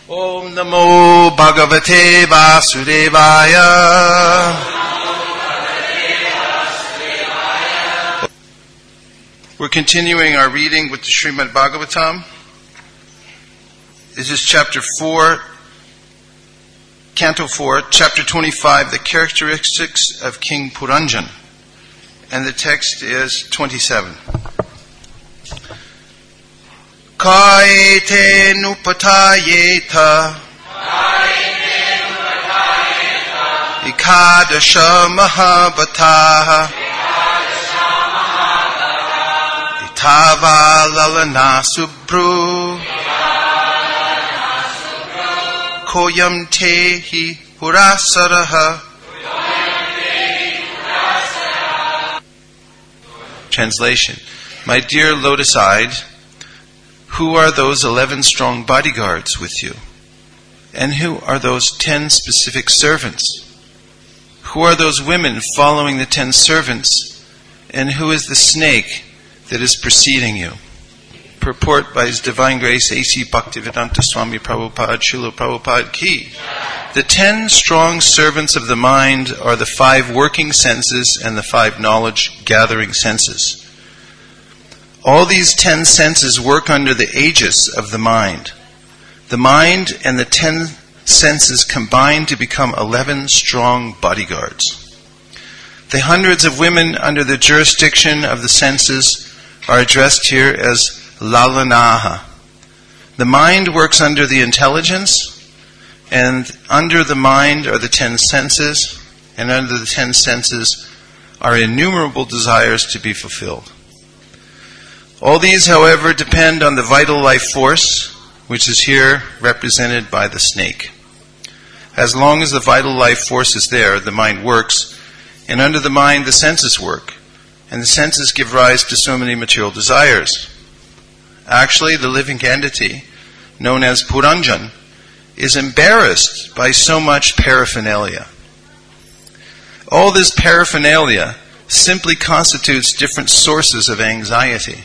Om Namo Bhagavate Vasudevaya. We're continuing our reading with the Srimad Bhagavatam. This is chapter 4, Canto 4, chapter 25, the characteristics of King Puranjan. And the text is 27. Kaite nupatayeta Ikadasha mahabataha Itava lalana subru Koyam tehi purasaraha. Translation. My dear lotus-eyed, who are those 11 strong bodyguards with you? And who are those 10 specific servants? Who are those women following the 10 servants? And who is the snake that is preceding you? Purport by His Divine Grace A.C. Bhaktivedanta Swami Prabhupada, Srila Prabhupada Ki. The 10 strong servants of the mind are the 5 working senses and the 5 knowledge-gathering senses. All these 10 senses work under the aegis of the mind. The mind and the 10 senses combine to become 11 strong bodyguards. The hundreds of women under the jurisdiction of the senses are addressed here as Lalanaha. The mind works under the intelligence, and under the mind are the 10 senses, and under the 10 senses are innumerable desires to be fulfilled. All these, however, depend on the vital life force, which is here represented by the snake. As long as the vital life force is there, the mind works, and under the mind the senses work, and the senses give rise to so many material desires. Actually, the living entity, known as Puranjan, is embarrassed by so much paraphernalia. All this paraphernalia simply constitutes different sources of anxiety.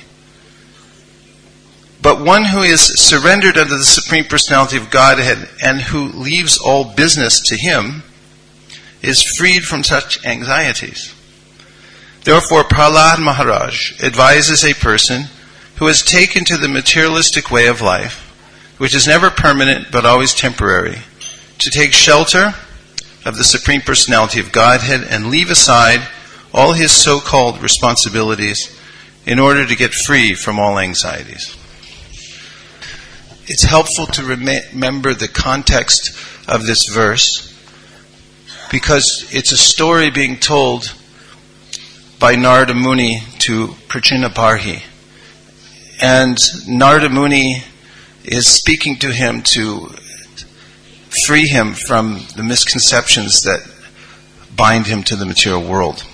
But one who is surrendered unto the Supreme Personality of Godhead and who leaves all business to Him is freed from such anxieties. Therefore, Prahlad Maharaj advises a person who has taken to the materialistic way of life, which is never permanent but always temporary, to take shelter of the Supreme Personality of Godhead and leave aside all his so-called responsibilities in order to get free from all anxieties. It's helpful to remember the context of this verse because it's a story being told by Narada Muni to Prachinabarhi. And Narada Muni is speaking to him to free him from the misconceptions that bind him to the material world.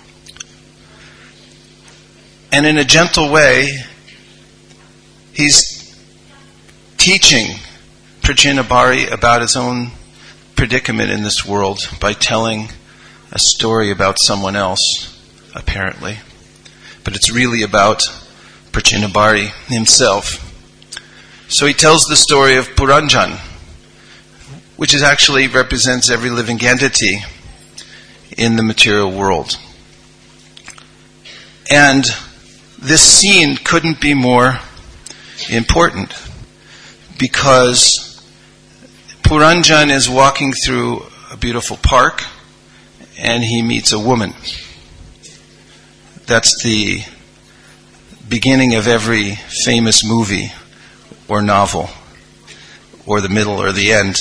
And in a gentle way, he's teaching Prachinabarhi about his own predicament in this world by telling a story about someone else, apparently. But it's really about Prachinabarhi himself. So he tells the story of Puranjan, which actually represents every living entity in the material world. And this scene couldn't be more important because Puranjan is walking through a beautiful park and he meets a woman. That's the beginning of every famous movie or novel, or the middle or the end.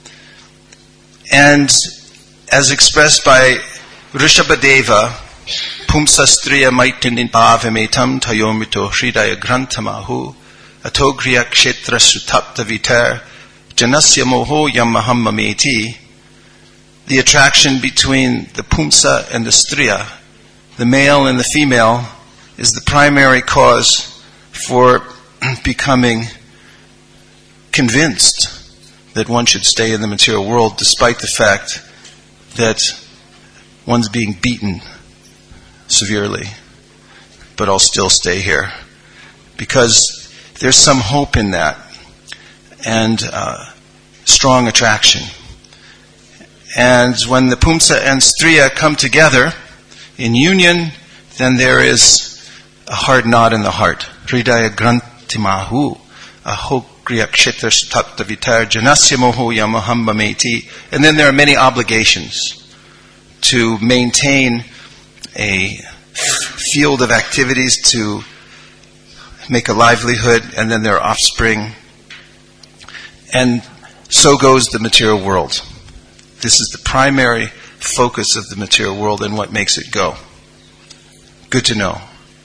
And as expressed by Rishabhadeva, Pumsastriya maitinin pavimetam tayomito hridaya grantamahu atogriya kshetra sutapta vitar janasya moho yamaham mameti. The attraction between the Pumsa and the Striya, the male and the female, is the primary cause for becoming convinced that one should stay in the material world despite the fact that one's being beaten severely. But I'll still stay here because there's some hope in that. And strong attraction. And when the Pumsa and Striya come together in union, then there is a hard knot in the heart. Hridaya Grantimahu, Ahokriya Kshetra Taptavitar Janasya Moho Yamahambameti. And then there are many obligations to maintain a field of activities to make a livelihood, and then their offspring. And so goes the material world. This is the primary focus of the material world and what makes it go. Good to know.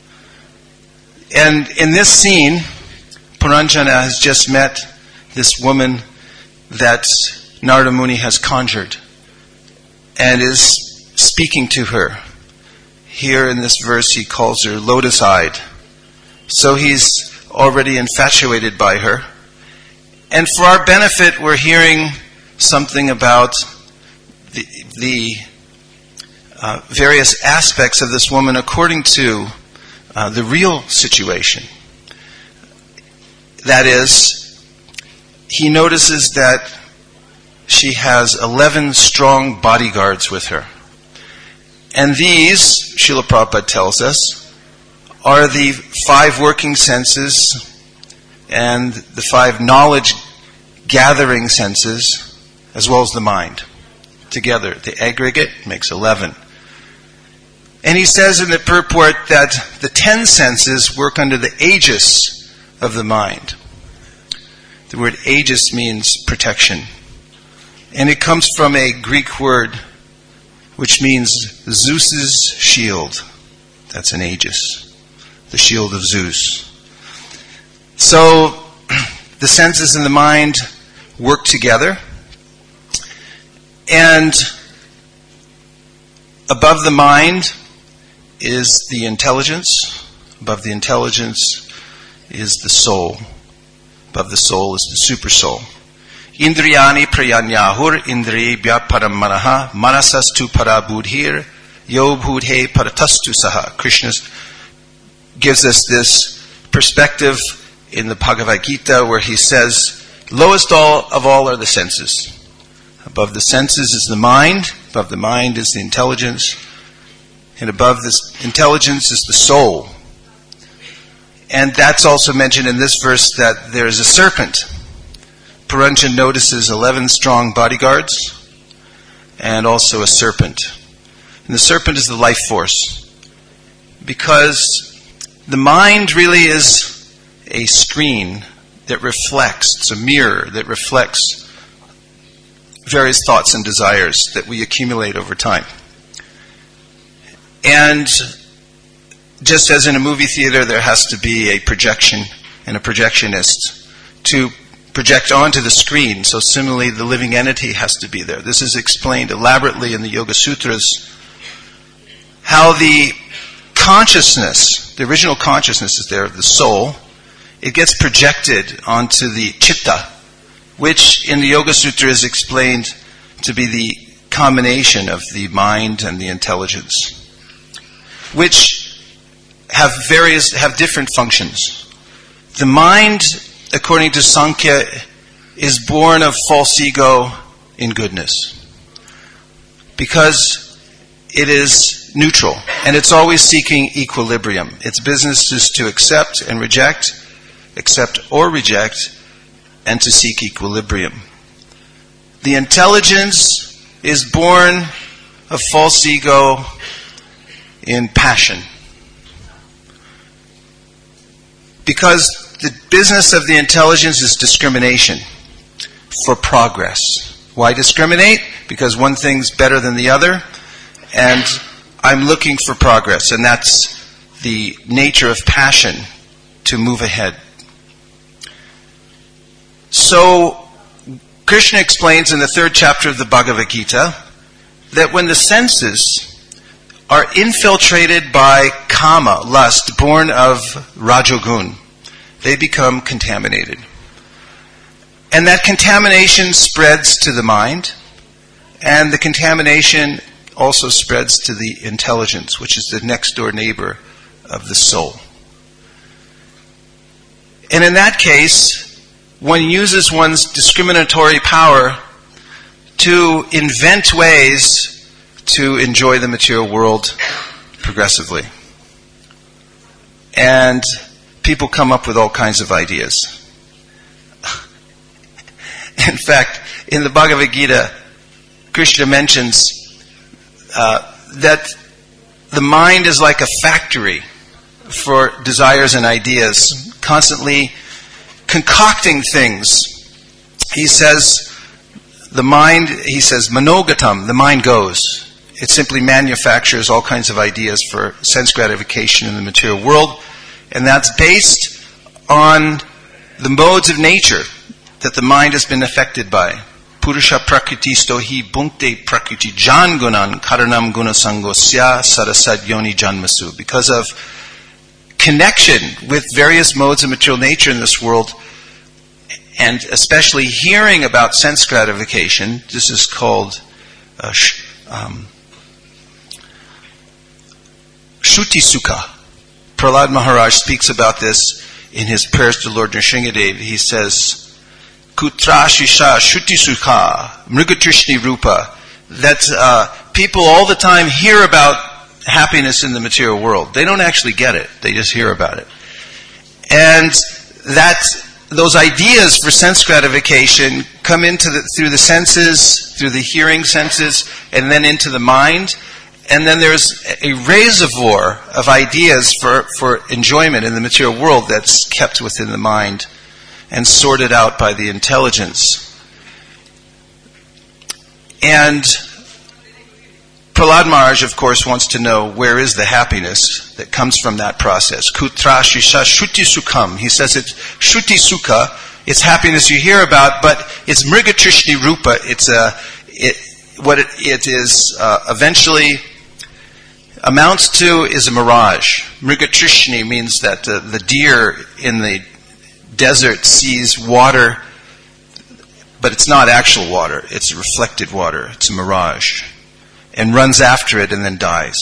And in this scene, Puranjana has just met this woman that Narada Muni has conjured and is speaking to her. Here in this verse he calls her lotus-eyed. So he's already infatuated by her. And for our benefit, we're hearing something about the various aspects of this woman according to the real situation. That is, he notices that she has 11 strong bodyguards with her. And these, Srila Prabhupada tells us, are the 5 working senses and the 5 knowledge-gathering senses, as well as the mind. Together, the aggregate makes 11. And he says in the purport that the 10 senses work under the aegis of the mind. The word aegis means protection. And it comes from a Greek word which means Zeus's shield. That's an aegis. The shield of Zeus. So, the senses and the mind work together. And above the mind is the intelligence. Above the intelligence is the soul. Above the soul is the super soul. Indriyani prayanyahur indriyebhya param manaha manasastu parabudhir yo budhe paratastu saha. Krishna gives us this perspective in the Bhagavad Gita where he says, lowest of all are the senses. Above the senses is the mind. Above the mind is the intelligence. And above this intelligence is the soul. And that's also mentioned in this verse that there is a serpent. Puranjan notices 11 strong bodyguards and also a serpent. And the serpent is the life force. Because the mind really is a screen that reflects, it's a mirror that reflects various thoughts and desires that we accumulate over time. And just as in a movie theater there has to be a projection and a projectionist to project onto the screen, so similarly the living entity has to be there. This is explained elaborately in the Yoga Sutras, how the consciousness, the original consciousness is there, the soul, it gets projected onto the chitta, which in the Yoga Sutra is explained to be the combination of the mind and the intelligence, which have different functions. The mind, according to Sankhya, is born of false ego in goodness, because it is neutral and it's always seeking equilibrium. Its business is to accept and reject, accept or reject, and to seek equilibrium. The intelligence is born of false ego in passion, because the business of the intelligence is discrimination for progress. Why discriminate? Because one thing's better than the other, and I'm looking for progress, and that's the nature of passion, to move ahead. So, Krishna explains in the 3rd chapter of the Bhagavad Gita that when the senses are infiltrated by kama, lust, born of rajogun, they become contaminated. And that contamination spreads to the mind, and the contamination also spreads to the intelligence, which is the next door neighbor of the soul. And in that case, one uses one's discriminatory power to invent ways to enjoy the material world progressively. And people come up with all kinds of ideas. In fact, in the Bhagavad Gita, Krishna mentions that the mind is like a factory for desires and ideas, constantly concocting things. He says, manogatam, the mind goes. It simply manufactures all kinds of ideas for sense gratification in the material world, and that's based on the modes of nature that the mind has been affected by. Purusha prakriti stohi bhunkte prakriti jangunan karanam gunasangosya sarasad yoni janmasu. Because of connection with various modes of material nature in this world, and especially hearing about sense gratification, this is called Shruti Sukha. Prahlad Maharaj speaks about this in his prayers to Lord Nrsingadev. He says, Kutra Shisha Shruti Sukha Mrigatrishni Rupa, that people all the time hear about happiness in the material world. They don't actually get it. They just hear about it. And those ideas for sense gratification come through the senses, through the hearing senses, and then into the mind. And then there's a reservoir of ideas for enjoyment in the material world that's kept within the mind and sorted out by the intelligence. And Prahlad Maharaj, of course, wants to know where is the happiness that comes from that process. Kutra shisha shruti sukham. He says it's shruti sukha. It's happiness you hear about, but it's mrigatrishni rupa. What it is eventually amounts to is a mirage. Mrigatrishni means that the deer in the desert sees water, but it's not actual water. It's reflected water. It's a mirage. And runs after it and then dies.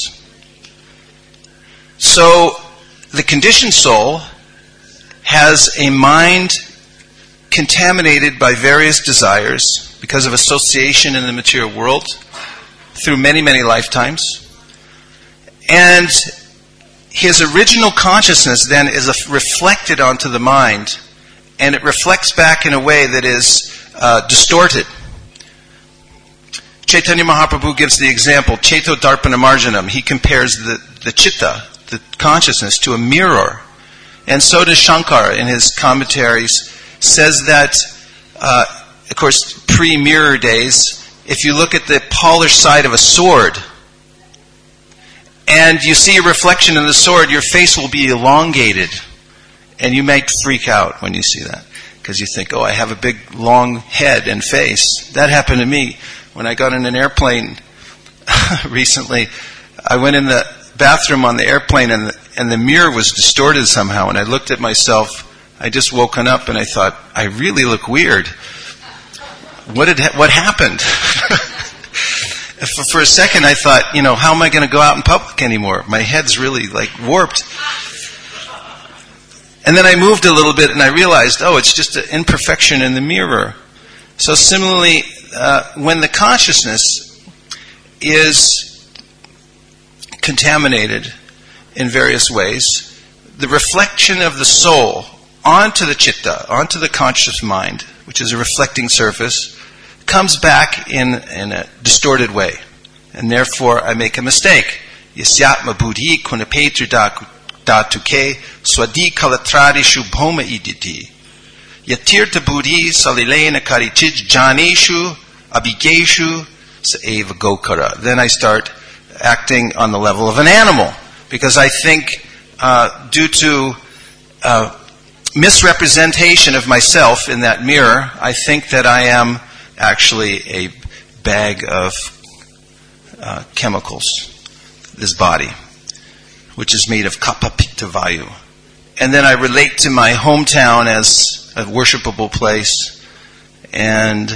So, the conditioned soul has a mind contaminated by various desires because of association in the material world through many, many lifetimes. And his original consciousness then is reflected onto the mind, and it reflects back in a way that is distorted. Chaitanya Mahaprabhu gives the example, Cheto Darpana Marjanam. He compares the chitta, the consciousness, to a mirror. And so does Shankara in his commentaries, says that, of course, pre-mirror days, if you look at the polished side of a sword, and you see a reflection in the sword, your face will be elongated. And you might freak out when you see that. Because you think, I have a big, long head and face. That happened to me. When I got in an airplane recently, I went in the bathroom on the airplane and the mirror was distorted somehow. And I looked at myself. I just woken up and I thought, I really look weird. What happened? For a second I thought, how am I going to go out in public anymore? My head's really warped. And then I moved a little bit and I realized, it's just an imperfection in the mirror. So similarly, when the consciousness is contaminated in various ways, the reflection of the soul onto the chitta, onto the conscious mind, which is a reflecting surface, comes back in a distorted way. And therefore I make a mistake. Yasyatma buddhi kunapetri datuke swadi kalatradi shubhoma iditi. Yatirta buddhi salilena karitij janeshu abhigeshu saeva gokara. Then I start acting on the level of an animal. Because I think, due to misrepresentation of myself in that mirror, I think that I am actually a bag of chemicals, this body, which is made of kapha pitta vayu. And then I relate to my hometown as a worshipable place, and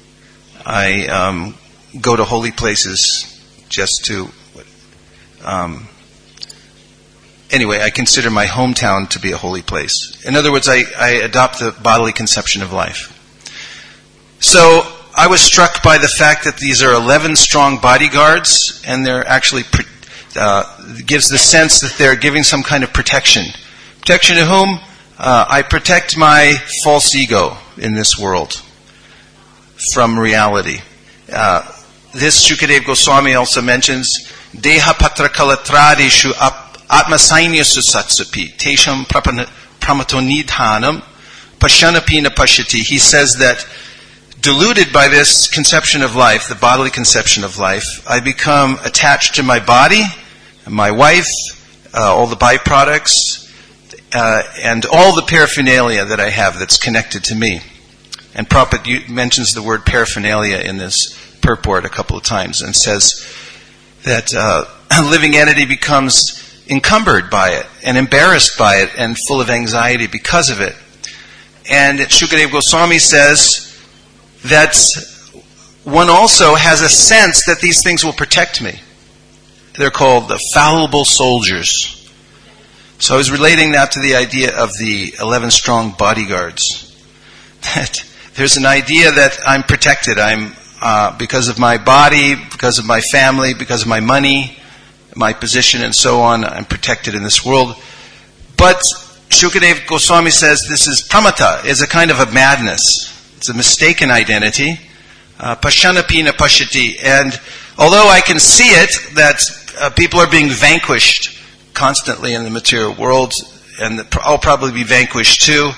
I go to holy places just to anyway, I consider my hometown to be a holy place. In other words, I adopt the bodily conception of life. So I was struck by the fact that these are 11 strong bodyguards, and they're actually gives the sense that they're giving some kind of protection. Protection to whom? I protect my false ego in this world from reality. This Shukadeva Goswami also mentions, Deha patra kalatradeshu atmasainya susatsapi tesham pramatonidhanam pashanapina pashati. He says that deluded by this conception of life, the bodily conception of life, I become attached to my body, my wife, all the byproducts, and all the paraphernalia that I have that's connected to me. And Prabhupada mentions the word paraphernalia in this purport a couple of times and says that a living entity becomes encumbered by it and embarrassed by it and full of anxiety because of it. And Shukadeva Goswami says that one also has a sense that these things will protect me. They're called the fallible soldiers. So I was relating that to the idea of the 11 strong bodyguards. That there's an idea that I'm protected. I'm because of my body, because of my family, because of my money, my position, and so on. I'm protected in this world. But Shukadeva Goswami says this is pramata, is a kind of a madness. It's a mistaken identity. Pashanapina pashati. And although I can see it, that people are being vanquished constantly in the material world, and I'll probably be vanquished too,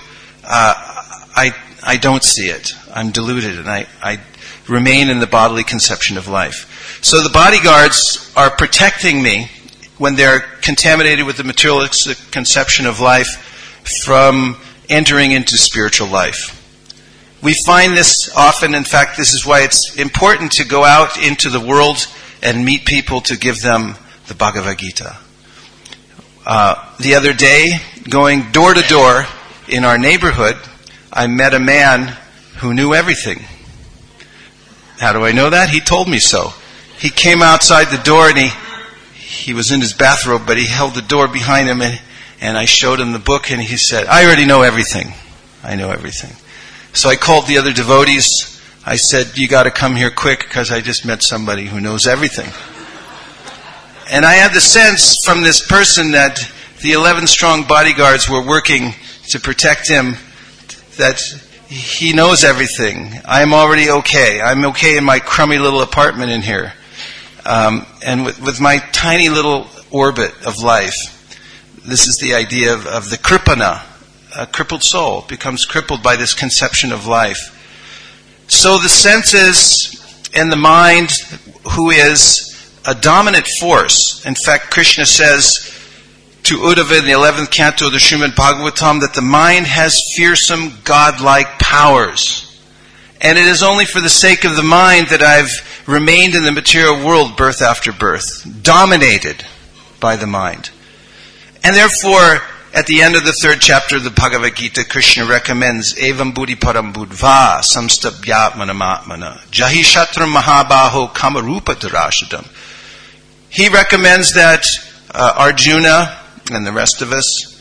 I don't see it. I'm deluded, and I remain in the bodily conception of life. So the bodyguards are protecting me when they're contaminated with the materialistic conception of life from entering into spiritual life. We find this often. In fact, this is why it's important to go out into the world and meet people to give them the Bhagavad Gita. The other day, going door to door in our neighborhood, I met a man who knew everything. How do I know that? He told me so. He came outside the door and he was in his bathrobe, but he held the door behind him and I showed him the book and he said, I already know everything. I know everything. So I called the other devotees. I said, you got to come here quick because I just met somebody who knows everything. And I had the sense from this person that the 11 strong bodyguards were working to protect him, that he knows everything. I'm already okay. I'm okay in my crummy little apartment in here. And with my tiny little orbit of life. This is the idea of the kripana. A crippled soul becomes crippled by this conception of life. So the senses and the mind, who is a dominant force. In fact, Krishna says to Uddhava in the 11th canto of the Srimad Bhagavatam that the mind has fearsome godlike powers. And it is only for the sake of the mind that I've remained in the material world birth after birth, dominated by the mind. And therefore, at the end of the 3rd chapter of the Bhagavad Gita, Krishna recommends Evam buddhi param buddhva samstabhyatmanamatmana jahi shatram mahabaho kamarupa durashadam. He recommends that Arjuna and the rest of us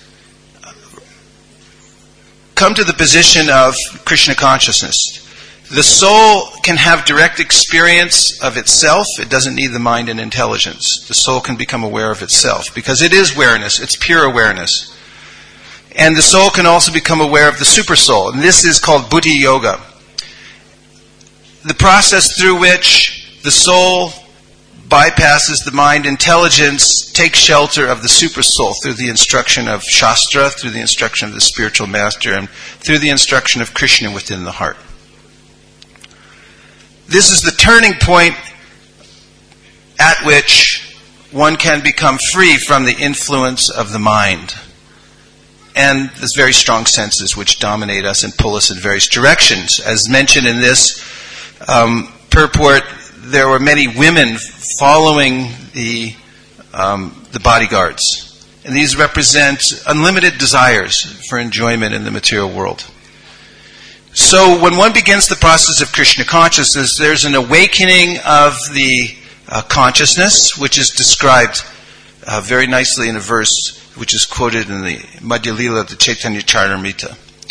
come to the position of Krishna consciousness. The soul can have direct experience of itself. It doesn't need the mind and intelligence. The soul can become aware of itself because it is awareness. It's pure awareness. And the soul can also become aware of the super soul. And this is called Buddhi Yoga. The process through which the soul bypasses the mind intelligence, takes shelter of the super soul through the instruction of Shastra, through the instruction of the spiritual master, and through the instruction of Krishna within the heart. This is the turning point at which one can become free from the influence of the mind. And there's very strong senses which dominate us and pull us in various directions. As mentioned in this purport, there were many women following the bodyguards. And these represent unlimited desires for enjoyment in the material world. So when one begins the process of Krishna consciousness, there's an awakening of the consciousness, which is described very nicely in a verse which is quoted in the Madhya Lila of the Chaitanya Charitamrita.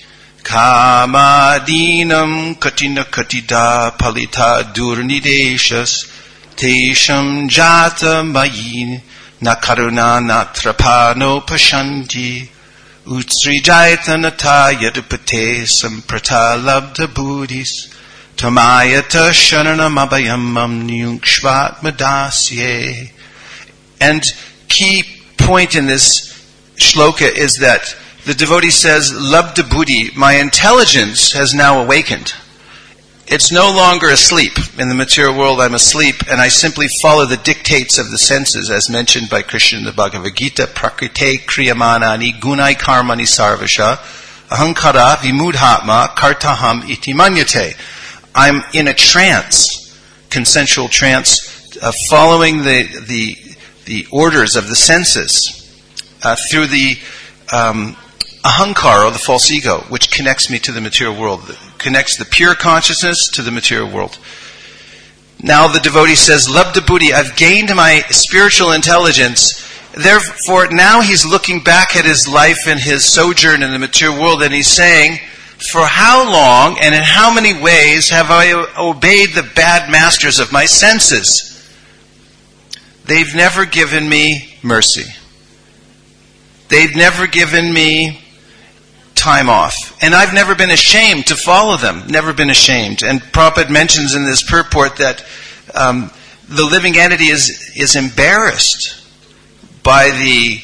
Kamadinam katina katida palita durnideshas tesham jata mayi nakaruna natrapano pashanti utsrijaitanata yadupate samprata labda buddhis tamayata sharanamabayamam nyungshvat madasye. And key point in this shloka is that the devotee says, Labda buddhi, my intelligence has now awakened. It's no longer asleep. In the material world, I'm asleep, and I simply follow the dictates of the senses, as mentioned by Krishna in the Bhagavad Gita, Prakrite kriyamanani gunai karmani sarvasha ahankara vimudhatma kartaham iti manyate. I'm in a trance, consensual trance, following the orders of the senses through the ahankara, the false ego, which connects me to the material world, connects the pure consciousness to the material world. Now the devotee says, Labda buddhi, I've gained my spiritual intelligence. Therefore, now he's looking back at his life and his sojourn in the material world, and he's saying, for how long and in how many ways have I obeyed the bad masters of my senses? They've never given me mercy. They've never given me time off. And I've never been ashamed to follow them. Never been ashamed. And Prabhupada mentions in this purport that the living entity is embarrassed by the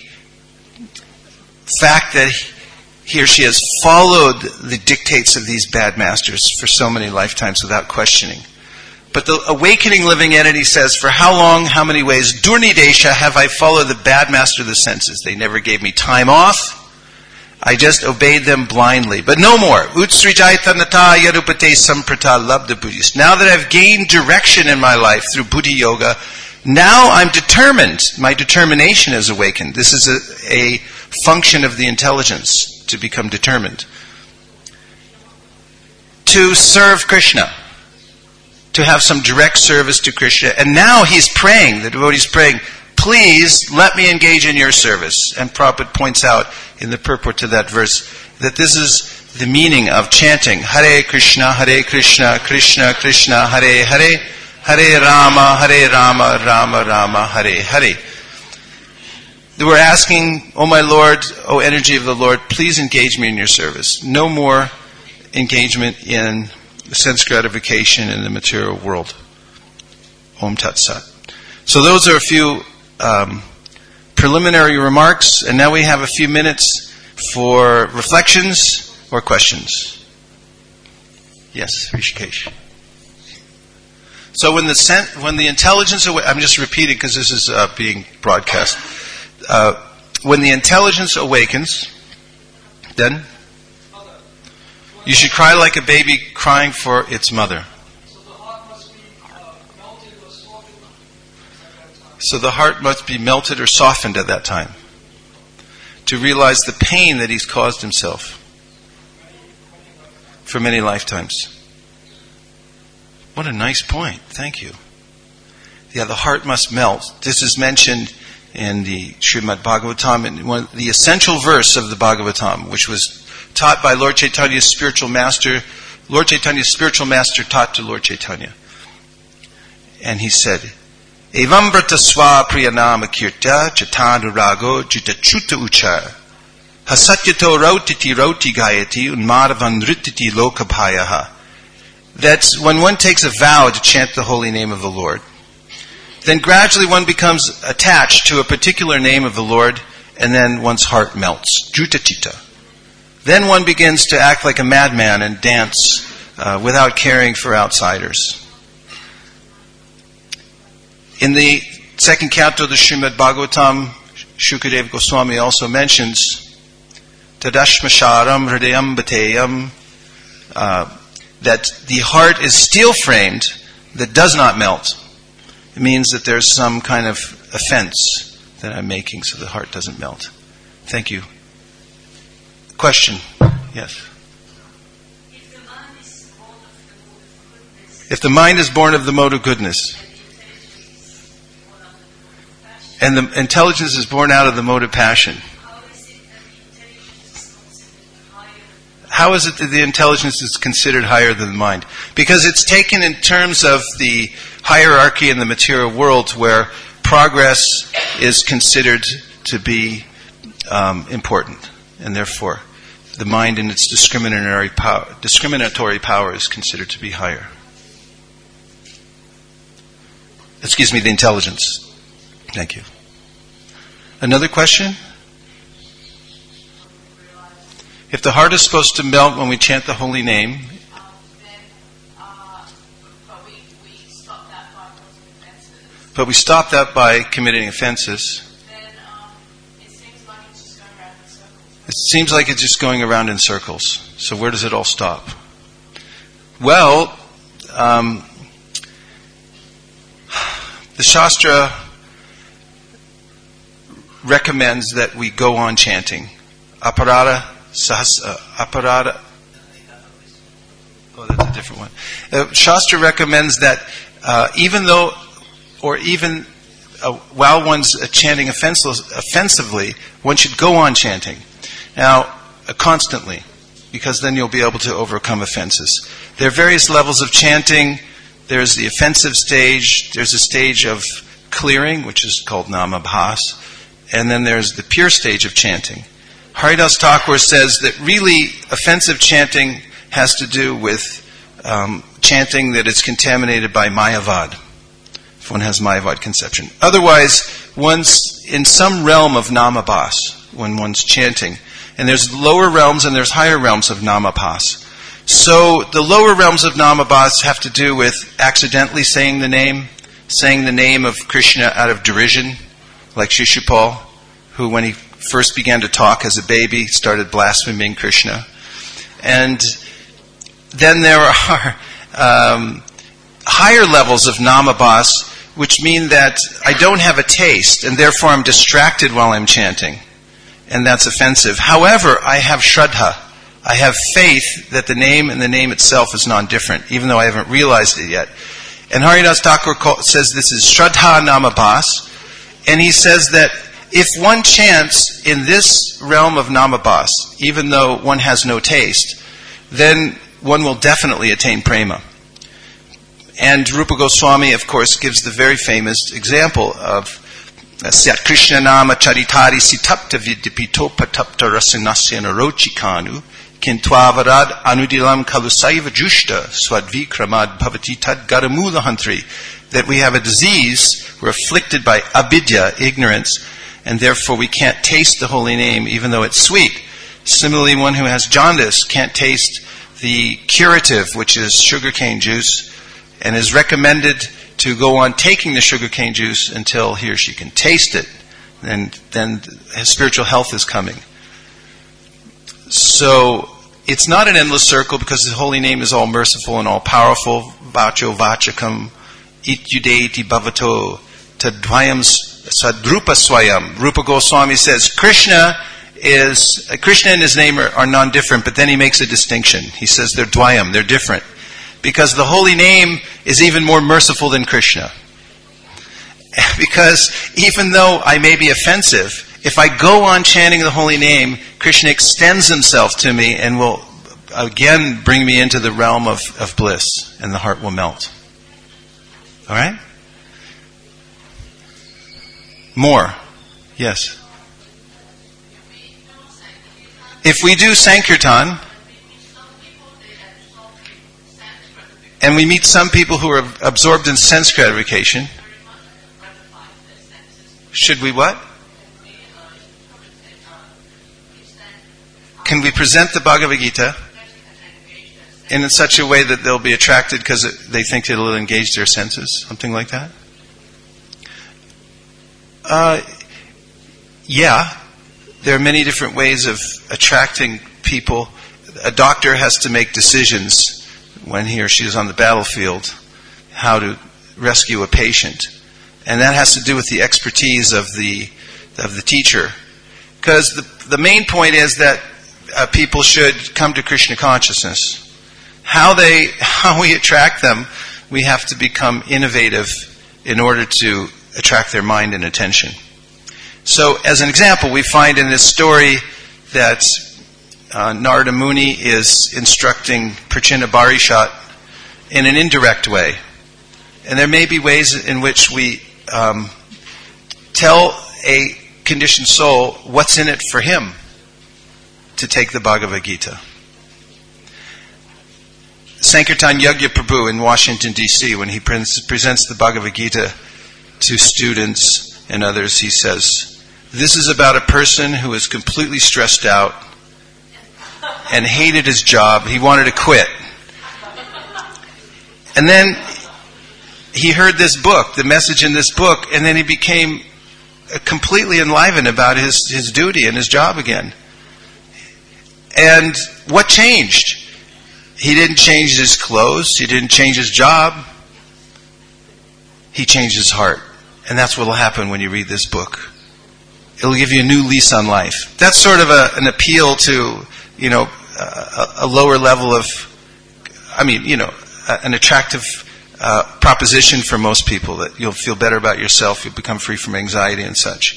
fact that he or she has followed the dictates of these bad masters for so many lifetimes without questioning. But the awakening living entity says, for how long, how many ways, Durnidesha, have I followed the bad master of the senses? They never gave me time off. I just obeyed them blindly. But no more. Utsrijaitanata yarupate samprata labda buddhis. Now that I've gained direction in my life through Buddhi Yoga, now I'm determined. My determination is awakened. This is a function of the intelligence, to become determined. To serve Krishna. To have some direct service to Krishna. And now he's praying, the devotee's praying, please let me engage in your service. And Prabhupada points out in the purport to that verse that this is the meaning of chanting Hare Krishna, Krishna Krishna, Hare Hare, Hare Rama, Rama Rama, Hare Hare. We're asking, O my Lord, O energy of the Lord, please engage me in your service. No more engagement in sense gratification in the material world. Om Tat Sat. So those are a few preliminary remarks, and now we have a few minutes for reflections or questions. Yes, Rishikesh. So when the intelligence, I'm just repeating because this is being broadcast. When the intelligence awakens, then you should cry like a baby crying for its mother. So the heart must be melted or softened at that time to realize the pain that he's caused himself for many lifetimes. What a nice point. Thank you. Yeah, the heart must melt. This is mentioned in the Srimad Bhagavatam, in the essential verse of the Bhagavatam, which was taught by Lord Chaitanya's spiritual master. Lord Chaitanya's spiritual master taught to Lord Chaitanya. And he said, Evam vrata swa priyanama kirta chatanurago jitachuta uchar hasatyato rautiti rauti gayati unmadavan nrititi lokabhayaha. That's when one takes a vow to chant the holy name of the Lord. Then gradually one becomes attached to a particular name of the Lord, and then one's heart melts. Jutachita. Then one begins to act like a madman and dance without caring for outsiders. In the second canto of the Srimad Bhagavatam, Shukadeva Goswami also mentions Tadashmasharam Hridayam Bhateyam, that the heart is steel-framed that does not melt. It means that there's some kind of offense that I'm making so the heart doesn't melt. Thank you. Question? Yes. If the mind is born of the mode of goodness, and the intelligence is born out of the mode of passion, How is it that the intelligence is considered higher than the mind? Because it's taken in terms of the hierarchy in the material world where progress is considered to be important, and therefore the mind in its discriminatory power is considered to be higher. Excuse me, the intelligence. Thank you. Another question? If the heart is supposed to melt when we chant the holy name, but we stop that by committing offenses. It seems like it's just going around in circles. So where does it all stop? Well, the Shastra recommends that we go on chanting. Aparada. Oh, that's a different one. Shastra recommends that even while one's chanting offensively, one should go on chanting. Now, constantly, because then you'll be able to overcome offenses. There are various levels of chanting. There's the offensive stage. There's a stage of clearing, which is called namabhas. And then there's the pure stage of chanting. Haridas Thakur says that really offensive chanting has to do with chanting that is contaminated by Mayavad, if one has Mayavad conception. Otherwise, one's in some realm of namabhas when one's chanting. And there's lower realms and there's higher realms of namabhas. So the lower realms of namabhas have to do with accidentally saying the name of Krishna out of derision, like Shishupal, who when he first began to talk as a baby started blaspheming Krishna. And then there are higher levels of namabhas, which mean that I don't have a taste and therefore I'm distracted while I'm chanting. And that's offensive. However, I have shraddha. I have faith that the name and the name itself is non-different, even though I haven't realized it yet. And Haridas Thakur says this is shraddha namabhas. And he says that if one chants in this realm of namabhas, even though one has no taste, then one will definitely attain prema. And Rupa Goswami, of course, gives the very famous example of Syat Krishna Nama Charitari Sitapta Vidyapito Patapta Rasinasya Narochikanu Kintwavarad Anudilam Kalusaiva Jushta Swadvikramad Bhavati Tad Garamulahantri. That we have a disease, we're afflicted by abidya, ignorance, and therefore we can't taste the holy name even though it's sweet. Similarly, one who has jaundice can't taste the curative, which is sugarcane juice, and is recommended to go on taking the sugarcane juice until he or she can taste it. And then his spiritual health is coming. So it's not an endless circle because the holy name is all merciful and all powerful. Vacho vachakam ityudeiti bhavato tadvayam sadrupa swayam. Rupa Goswami says Krishna and his name are non-different, but then he makes a distinction. He says they're dvayam, they're different. Because the holy name is even more merciful than Krishna. Because even though I may be offensive, if I go on chanting the holy name, Krishna extends himself to me and will again bring me into the realm of bliss, and the heart will melt. Alright? More. Yes. If we do Sankirtan, and we meet some people who are absorbed in sense gratification, should we what? Can we present the Bhagavad Gita in such a way that they'll be attracted because they think it'll engage their senses? Something like that? Yeah. There are many different ways of attracting people. A doctor has to make decisions when he or she is on the battlefield, how to rescue a patient. And that has to do with the expertise of the teacher. Because the main point is that people should come to Krishna consciousness. How we attract them, we have to become innovative in order to attract their mind and attention. So, as an example, we find in this story that Narada Muni is instructing Prachina Barishat in an indirect way. And there may be ways in which we tell a conditioned soul what's in it for him to take the Bhagavad Gita. Sankirtan Yagya Prabhu in Washington, D.C., when he presents the Bhagavad Gita to students and others, he says, this is about a person who is completely stressed out and hated his job. He wanted to quit. And then he heard this book, the message in this book, and then he became completely enlivened about his duty and his job again. And what changed? He didn't change his clothes. He didn't change his job. He changed his heart. And that's what will happen when you read this book. It'll give you a new lease on life. That's sort of an appeal to, a lower level of, an attractive proposition for most people, that you'll feel better about yourself, you'll become free from anxiety and such.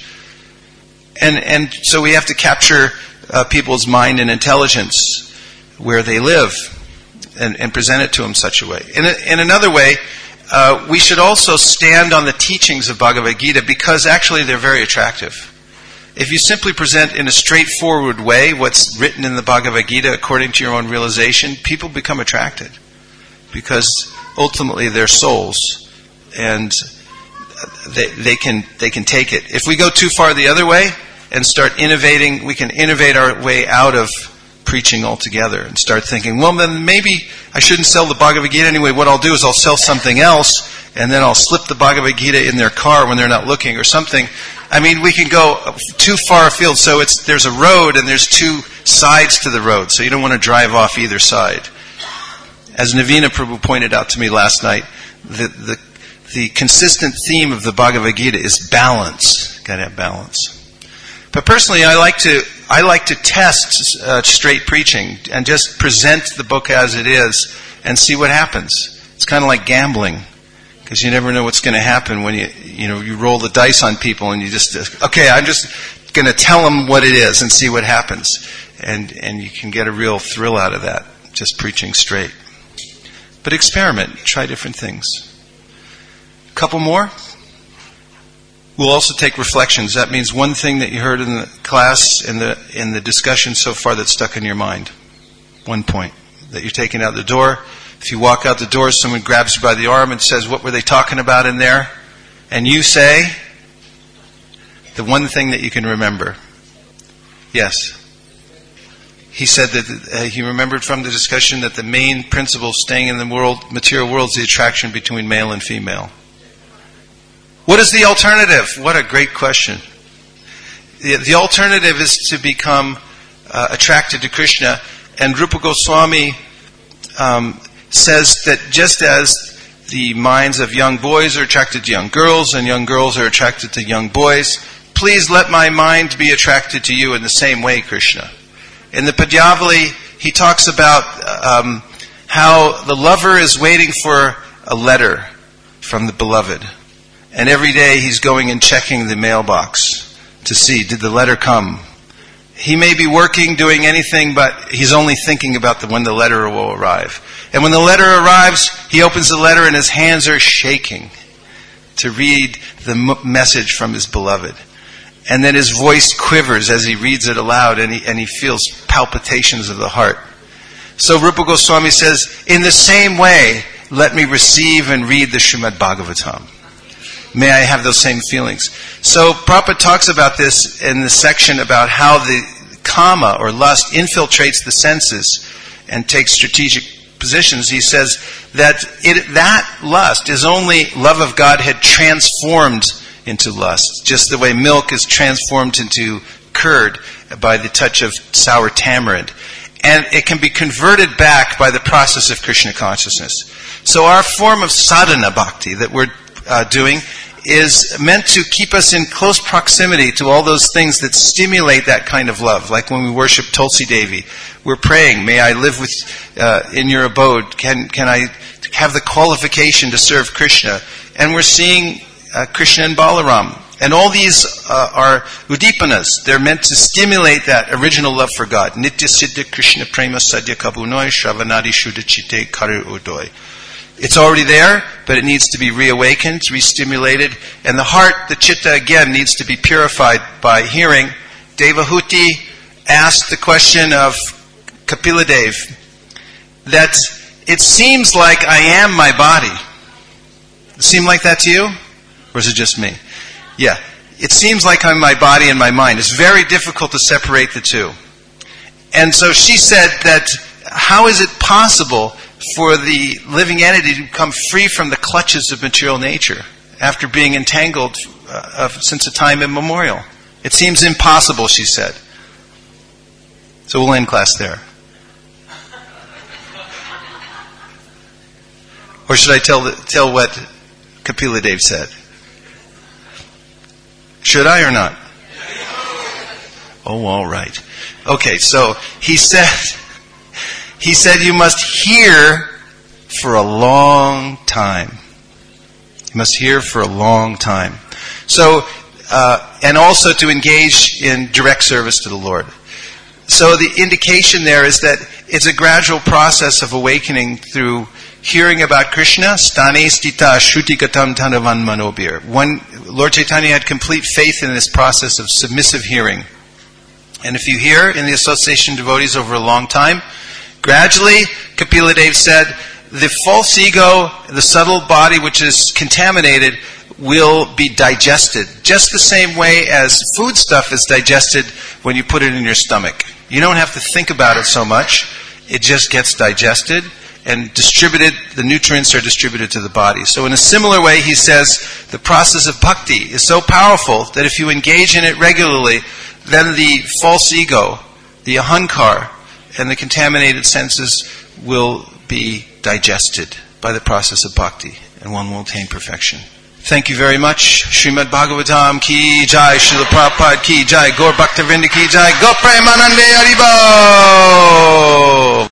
And so we have to capture people's mind and intelligence where they live and present it to them such a way. In another way, we should also stand on the teachings of Bhagavad Gita because actually they're very attractive. If you simply present in a straightforward way what's written in the Bhagavad Gita according to your own realization, people become attracted because ultimately they're souls and they can take it. If we go too far the other way and start innovating, we can innovate our way out of preaching altogether and start thinking, well, then maybe I shouldn't sell the Bhagavad Gita anyway. What I'll do is I'll sell something else, and then I'll slip the Bhagavad Gita in their car when they're not looking or something. We can go too far afield. So there's a road and there's two sides to the road, so you don't want to drive off either side. As Navina Prabhu pointed out to me last night, the consistent theme of the Bhagavad Gita is balance. Got to have balance. But personally, I like to test straight preaching and just present the book as it is and see what happens. It's kind of like gambling, because you never know what's going to happen when you roll the dice on people and you just, okay, I'm just going to tell them what it is and see what happens. And you can get a real thrill out of that, just preaching straight. But experiment, try different things. A couple more. We'll also take reflections. That means one thing that you heard in the class, in the discussion so far that stuck in your mind. One point that you're taking out the door. If you walk out the door, someone grabs you by the arm and says, what were they talking about in there? And you say, the one thing that you can remember. Yes. He said that he remembered from the discussion that the main principle of staying in the material world is the attraction between male and female. What is the alternative? What a great question. The alternative is to become attracted to Krishna. And Rupa Goswami says that just as the minds of young boys are attracted to young girls and young girls are attracted to young boys, please let my mind be attracted to you in the same way, Krishna. In the Padyavali, he talks about how the lover is waiting for a letter from the beloved. And every day he's going and checking the mailbox to see, did the letter come? He may be working, doing anything, but he's only thinking about when the letter will arrive. And when the letter arrives, he opens the letter and his hands are shaking to read the message from his beloved. And then his voice quivers as he reads it aloud, and he feels palpitations of the heart. So Rupa Goswami says, in the same way, let me receive and read the Srimad Bhagavatam. May I have those same feelings. So Prabhupada talks about this in the section about how the kama or lust infiltrates the senses and takes strategic positions. He says that that lust is only love of Godhead transformed into lust, just the way milk is transformed into curd by the touch of sour tamarind. And it can be converted back by the process of Krishna consciousness. So our form of sadhana bhakti that we're doing is meant to keep us in close proximity to all those things that stimulate that kind of love. Like when we worship Tulsi Devi, we're praying, may I live in your abode? Can I have the qualification to serve Krishna? And we're seeing Krishna and Balaram And all these are udipanas. They're meant to stimulate that original love for God. Nitya Siddha Krishna Prema Sadhya Kabunoi Shravanadi Shuddha Chitte Karu Udoi. It's already there, but it needs to be reawakened, re-stimulated. And the heart, the chitta, again, needs to be purified by hearing. Devahuti asked the question of Kapiladev that it seems like I am my body. Does it seem like that to you? Or is it just me? Yeah. It seems like I'm my body and my mind. It's very difficult to separate the two. And so she said that how is it possible for the living entity to become free from the clutches of material nature after being entangled since a time immemorial? It seems impossible, she said. So we'll end class there. Or should I tell what Kapiladev said? Should I or not? Oh, all right. Okay, so he said you must hear for a long time. You must hear for a long time. So, and also to engage in direct service to the Lord. So the indication there is that it's a gradual process of awakening through hearing about Krishna, stane stita shrutikatam tanavan manobir. When Lord Chaitanya had complete faith in this process of submissive hearing. And if you hear in the association of devotees over a long time, gradually, Kapiladev said, the false ego, the subtle body which is contaminated, will be digested. Just the same way as food stuff is digested when you put it in your stomach. You don't have to think about it so much. It just gets digested and distributed, the nutrients are distributed to the body. So in a similar way, he says, the process of bhakti is so powerful that if you engage in it regularly, then the false ego, the ahankar, and the contaminated senses will be digested by the process of bhakti, and one will attain perfection. Thank you very much. Srimad Bhagavatam ki jai, Srila Prabhupada ki jai, Gaur Bhaktivinoda ki jai, Gaur Premanande Haribo.